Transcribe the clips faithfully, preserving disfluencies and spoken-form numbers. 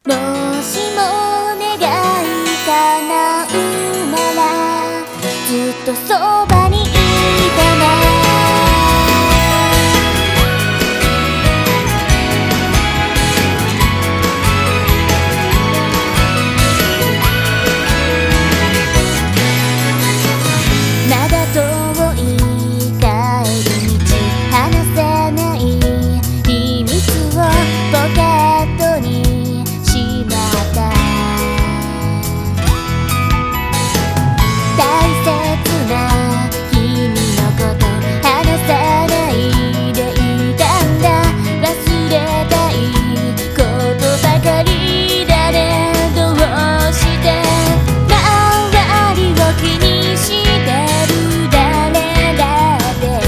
もしも願い叶うならずっとそばにいたな。まだ遠い帰り道話せない秘密をポケットにしまった。大切な君のこと話さないでいたんだ。忘れたいことばかりだね。どうして周りを気にしてる誰だって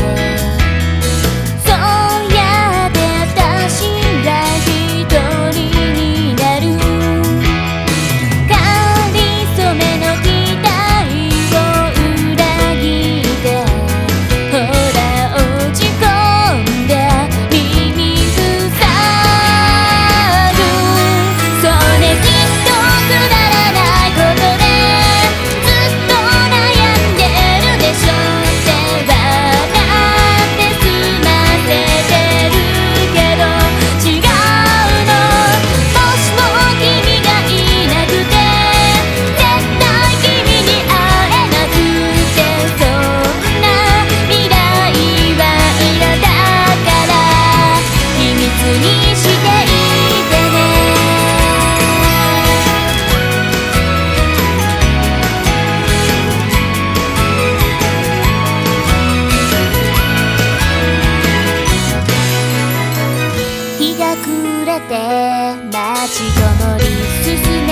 そうやって私が一人になる。かりそめの期待を裏切ってほら落ち込んで耳塞ぐ。それきっとくだらないことでずっと悩んでるでしょって笑って済ませてるけど違うの。もしも君がいなくて絶対君に会えなくてそんな未来は嫌だから秘密にしていてね。日が暮れて街灯り進